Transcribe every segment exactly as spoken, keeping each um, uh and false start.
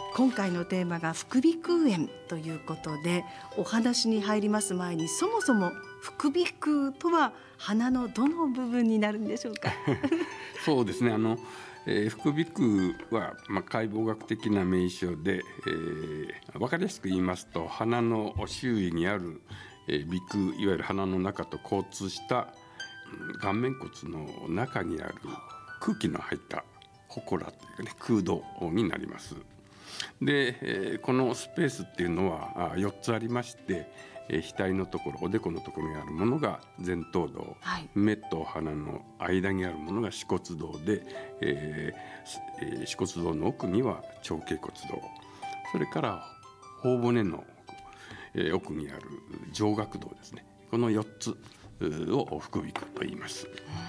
今回のテーマが副鼻腔炎ということで、お話に入ります前に、そもそも副鼻腔とは鼻のどの部分になるんでしょうか？ そうですね、あの、えー、副鼻腔は、まあ、解剖学的な名称で、えー、分かりやすく言いますと、鼻の周囲にある、えー、鼻腔、いわゆる鼻の中と交通した顔面骨の中にある空気の入った祠というかね、空洞になります。で、えー、このスペースっていうのはよっつありまして、えー、額のところ、おでこのところにあるものが前頭洞、はい、目と鼻の間にあるものが歯骨洞で、えーえー、歯骨洞の奥には長径骨洞、それから頬骨の、えー、奥にある上顎洞ですね。このよっつを副鼻腔と言います。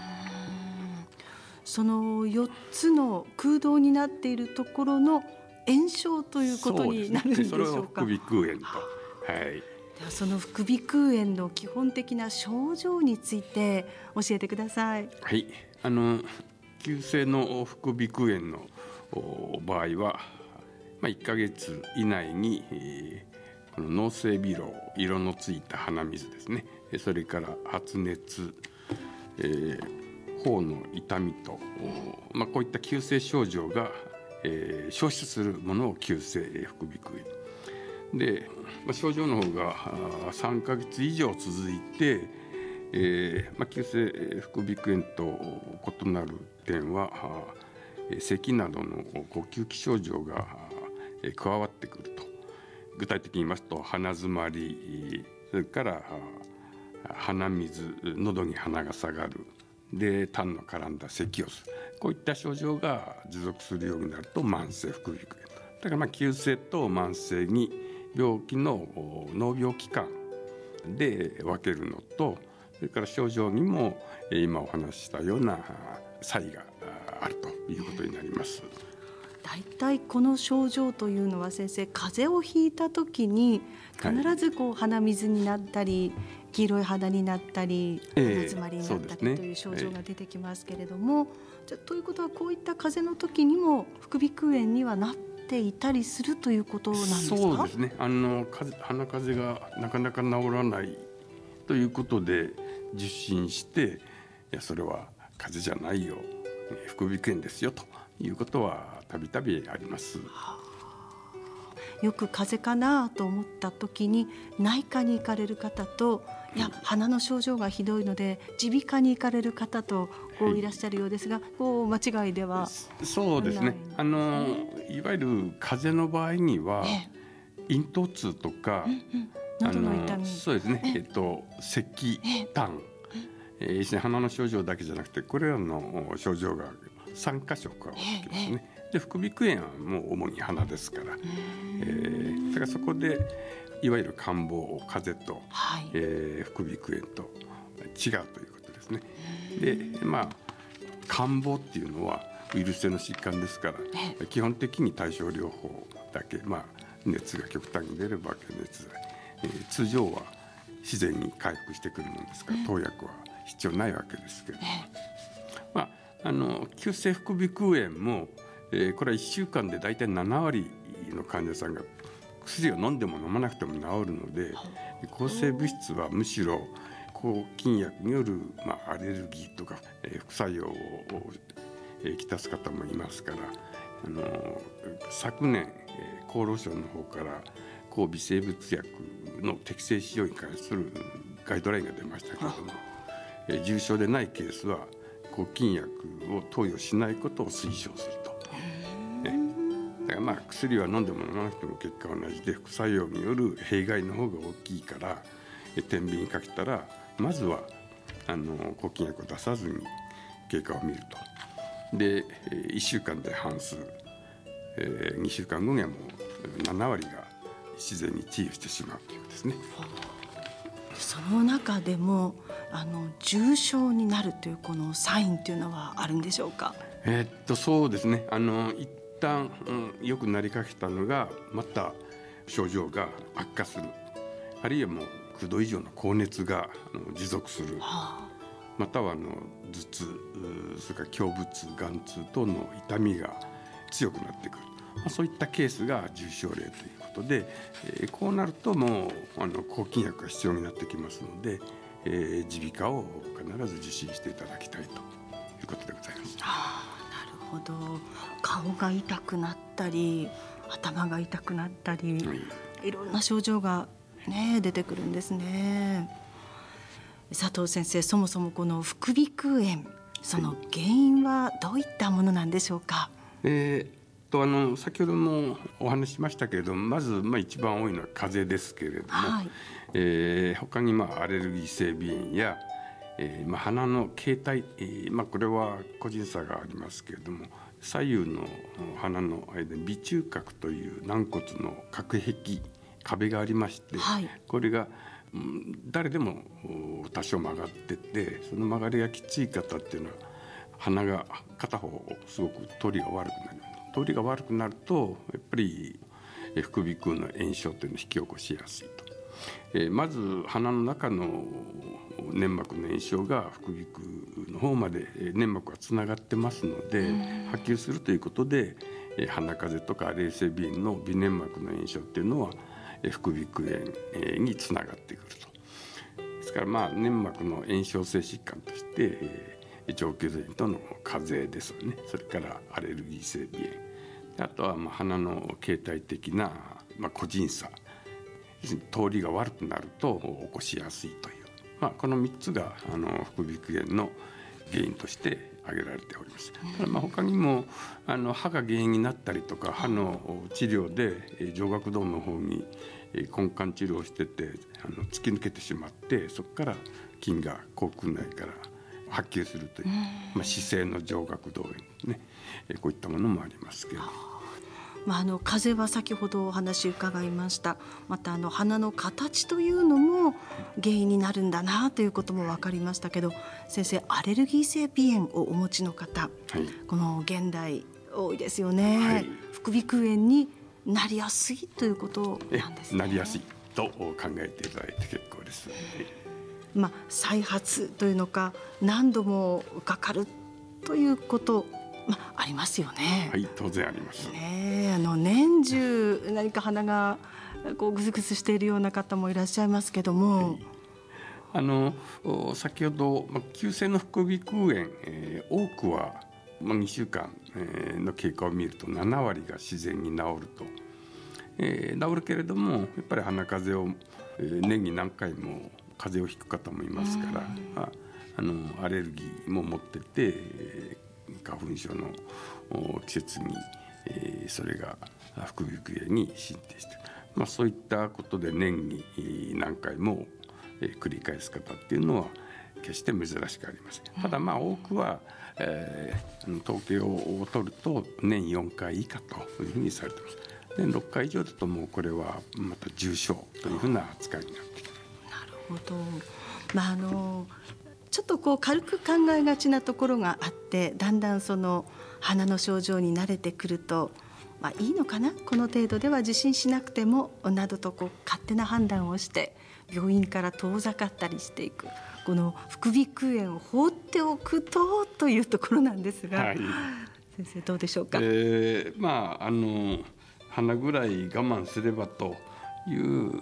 そのよっつの空洞になっているところの炎症ということになるんでしょうか？ それを副鼻腔炎と、はい、 ではその副鼻腔炎の基本的な症状について教えてください。 はい、あの急性の副鼻腔炎の場合は、まあ、いっかげつ以内に、えー、この脳性鼻漏、色のついた鼻水ですね、それから発熱、えー、頬の痛みと、まあ、こういった急性症状がえー、消失するものを急性副鼻腔炎で、まあ、症状の方がさんかげつ以上続いて、えーまあ、急性副鼻腔炎と異なる点は、咳などの呼吸器症状が加わってくると。具体的に言いますと、鼻詰まり、それから鼻水、喉に鼻が下がる、で痰の絡んだ咳をする、こういった症状が持続するようになると慢性副鼻腔炎。だからまあ急性と慢性に病気の脳病期間で分けるのと、それから症状にも今お話ししたような差異があるということになります。 だいたいこの症状というのは先生、風邪をひいた時に必ずこう鼻水になったり、はい、黄色い肌になったり、鼻詰まりになったり、えーね、という症状が出てきますけれども、えー、じゃということはこういった風邪の時にも副鼻腔炎にはなっていたりするということなんですか？ そうですね、あの鼻風邪がなかなか治らないということで受診して、いやそれは風邪じゃないよ、副鼻腔炎ですよということはたびたびあります。はあ、よく風邪かなと思った時に内科に行かれる方と、いや鼻の症状がひどいので耳鼻科に行かれる方とこういらっしゃるようですが、はい、こう間違いではないですね。 そうですね、あのいわゆる風邪の場合には、ええ、咽頭痛とか、うんうん、 喉の痛み、 そうですね、えっと、咳、痰、えええー、鼻の症状だけじゃなくてこれらの症状がさんかしょ加わってきますね。で副鼻腔炎はもう主に鼻ですから、えー、だからそこでいわゆる感冒風邪と、はい、えー、副鼻腔炎と違うということですね。で、まあ感冒っていうのはウイルス性の疾患ですから、基本的に対症療法だけ、まあ、熱が極端に出れば解熱剤、えー、通常は自然に回復してくるものですから、投薬は必要ないわけですけれども、まああの急性副鼻腔炎も、えー、これはいっしゅうかんでだいたいななわりの患者さんが薬を飲んでも飲まなくても治るので、抗生物質はむしろ抗菌薬による、まあ、アレルギーとか、えー、副作用を、えー、きたす方もいますから、あの昨年、えー、厚労省の方から抗微生物薬の適正使用に関するガイドラインが出ましたけれども、えー、重症でないケースは抗菌薬を投与しないことを推奨すると、ね、だからまあ薬は飲んでも飲まなくても結果は同じで、副作用による弊害の方が大きいから、天秤にかけたらまずはあの抗菌薬を出さずに経過を見ると。でいっしゅうかんで半数、えー、にしゅうかんごにはもうななわりが自然に治癒してしまうというですね。 その中でもあの重症になるというこのサインというのはあるんでしょうか？ えー、っとそうですね、あの一旦、うん、よくなりかけたのがまた症状が悪化する、あるいはもうきゅうど以上の高熱が持続する、はあ、またはあの頭痛、それから胸部痛、眼痛等の痛みが強くなってくる、 まあ、そういったケースが重症例ということで、えー、こうなるともうあの抗菌薬が必要になってきますので、えー、耳鼻科を必ず受診していただきたいということでございます。 はあ、なるほど。顔が痛くなったり頭が痛くなったり、はい、いろんな症状が、ね、出てくるんですね。佐藤先生、そもそもこの副鼻腔炎、その原因はどういったものなんでしょうか。 えー、とあの先ほどもお話ししましたけれども、まず、まあ、一番多いのは風邪ですけれども、はい、えー、他に、まあ、アレルギー性鼻炎や、えーまあ、鼻の形態、えーまあ、これは個人差がありますけれども、左右の鼻の間に鼻中隔という軟骨の隔壁壁がありまして、はい、これが誰でも多少曲がってて、その曲がりがきつい方っていうのは鼻が片方すごく通りが悪くなる。通りが悪くなるとやっぱり副鼻腔の炎症というのを引き起こしやすいと。えー、まず鼻の中の粘膜の炎症が副鼻腔の方まで粘膜がつながってますので、波及するということで鼻風邪とかアレルギー性鼻炎の鼻粘膜の炎症っていうのは副鼻腔炎につながってくると。ですからまあ粘膜の炎症性疾患として、えー、上気道との風邪ですよね。それからアレルギー性鼻炎、あとはまあ鼻の形態的な、まあ、個人差、通りが悪くなると起こしやすいという、まあ、このみっつがあの副鼻腔炎の原因として挙げられております。ただまあ他にもあの歯が原因になったりとか、歯の治療で上顎道の方に根幹治療をしててあの突き抜けてしまって、そこから菌が口腔内から波及するという、まあ、姿勢の上顎道炎ね、こういったものもありますけど、 まあ、あの風邪は先ほどお話伺いました。またあの鼻の形というのも原因になるんだなということも分かりましたけど、先生、アレルギー性鼻炎をお持ちの方、はい、この現代多いですよね、はい、副鼻腔炎になりやすいということなんですね。 なりやすいと考えていただいて結構です。 まあ、再発というのか何度もかかるということまあ、ありますよね。 はい、当然あります、 ね、あの年中何か鼻がこうグズグズしているような方もいらっしゃいますけども、はい、 あの先ほど、まあ、急性の副鼻腔炎、えー、多くは、まあ、にしゅうかん、えー、の経過を見るとななわりが自然に治ると、えー、治るけれどもやっぱり鼻風邪を、えー、年に何回も風邪をひく方もいますから、まあ、あのアレルギーも持ってて、えー花粉症の季節に、えー、それが副鼻腔炎に進展している、まあ、そういったことで年に何回も、えー、繰り返す方っていうのは決して珍しくありません。ただまあ多くは、えー、統計を取ると年よんかい以下というふうにされています。年ろっかい以上だともうこれはまた重症というふうな扱いになってきます。 なるほど、まああのちょっとこう軽く考えがちなところがあって、だんだんその鼻の症状に慣れてくると、まあ、いいのかな、この程度では受診しなくてもなどとこう勝手な判断をして病院から遠ざかったりしていく、この副鼻腔炎を放っておくとというところなんですが、はい、先生どうでしょうか。 えー、まああの鼻ぐらい我慢すればという、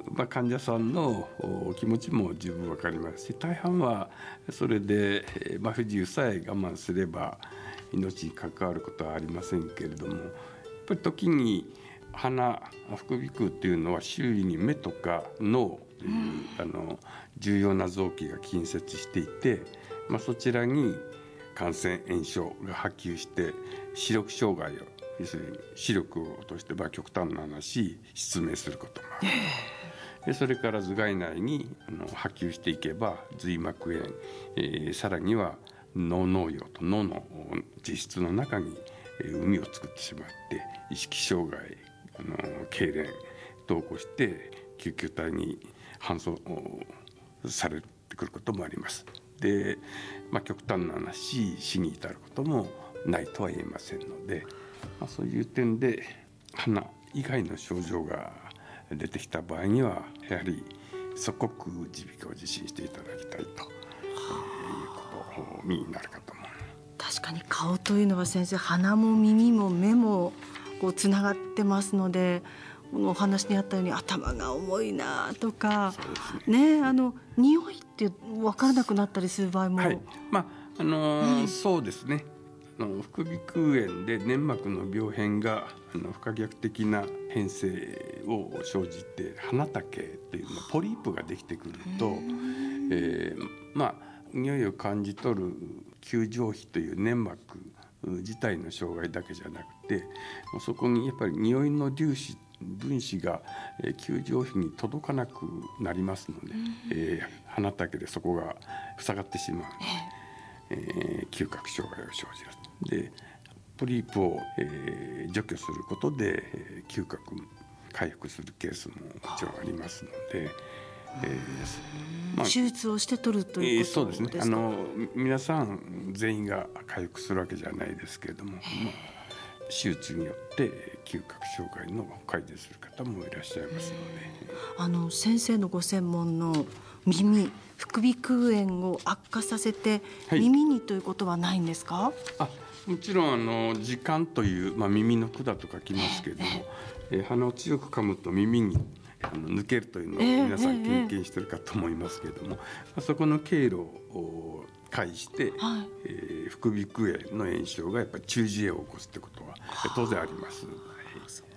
まあ、患者さんのお気持ちも十分わかりますし、大半はそれで、まあ、不自由さえ我慢すれば命に関わることはありませんけれども、やっぱり時に鼻副鼻腔っていうのは周囲に目とか脳という、うん、あの重要な臓器が近接していて、まあ、そちらに感染炎症が波及して視力障害を要するに視力を落として、まあ、極端な話失明することもある。でそれから頭蓋内にあの波及していけば髄膜炎、えー、さらには脳脳葉と脳の実質の中に膿を作ってしまって意識障害、あの痙攣と起こして救急隊に搬送されてくることもあります。で、まあ、極端な話死に至ることもないとは言えませんので、まあ、そういう点で鼻以外の症状が出てきた場合にはやはり即刻耳鼻科を受診していただきたいということになるかと思う。 確かに顔というのは先生、鼻も耳も目もこうつながってますので、このお話にあったように頭が重いなとか、ね、あの匂いって分からなくなったりする場合も、 はい、まああのーうん、そうですね。あの副鼻腔炎で粘膜の病変があの不可逆的な変性を生じて鼻竹というのポリープができてくると、えー、まあ匂いを感じ取る球状皮という粘膜自体の障害だけじゃなくて、そこにやっぱり匂いの粒子分子が球状皮に届かなくなりますので、えー、鼻竹でそこが塞がってしまうので、えー、嗅覚障害を生じる。でポリープを、えー、除去することで、えー、嗅覚回復するケースももちろんありますので、 えーまあ、手術をして取るということですか。 えー、そうですね。あの皆さん全員が回復するわけじゃないですけれども、まあ、手術によって嗅覚障害の改善する方もいらっしゃいますので、 あの先生のご専門の耳副鼻腔炎を悪化させて耳にということはないんですか？はい、 あもちろんあの耳管という、まあ、耳の管と書きますけれども、えー、鼻を強く噛むと耳にあの抜けるというのを皆さん経験しているかと思いますけれども、えー、そこの経路を介して、はい、えー、副鼻腔炎の炎症がやっぱり中耳炎を起こすということは当然あります。